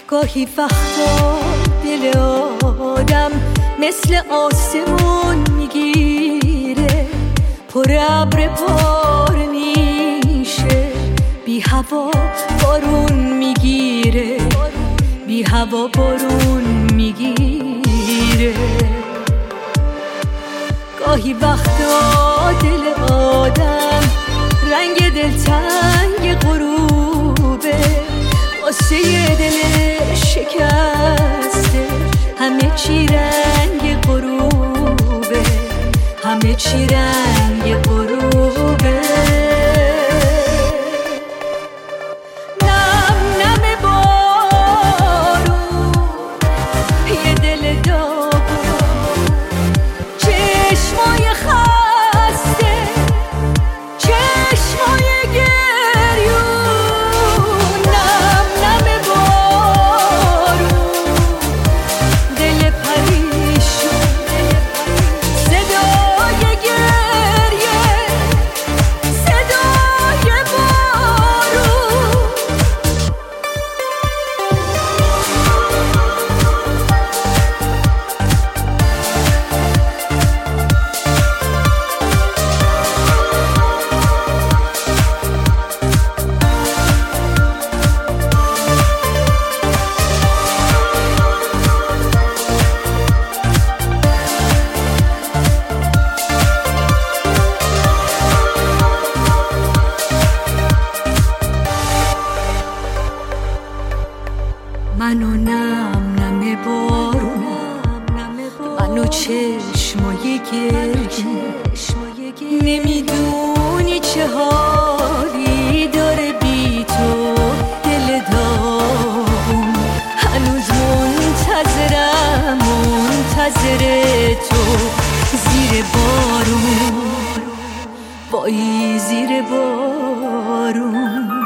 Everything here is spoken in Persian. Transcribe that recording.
گاهی وقتا دل آدم مثل آسمون میگیره، پر ابر پارمیشه، بی هوا بارون میگیره، بی هوا بارون میگیره. گاهی وقتا دل آدم رنگ دلتنگ غروبه، واسه دل شکسته همه چی رنگ غروبه، همه چی رنگ غروبه. نم نم بارون یه دل داغون، چشمای خسته، چشمای گریون. نم نم بارون دل پریشون، صدای گریه، صدای بارون. منو نم نم بارونم، منو چشمای گریه، نمیدونی چه حالی داره بی تو دل داغون. هنوز منتظرم، منتظر تو زیر بارون، وای زیر بارون.